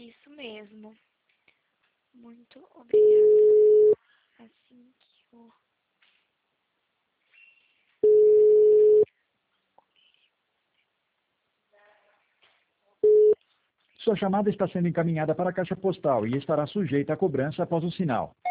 Isso mesmo. Muito obrigada. Assim que eu... Sua chamada está sendo encaminhada para a caixa postal e estará sujeita a cobrança após o sinal.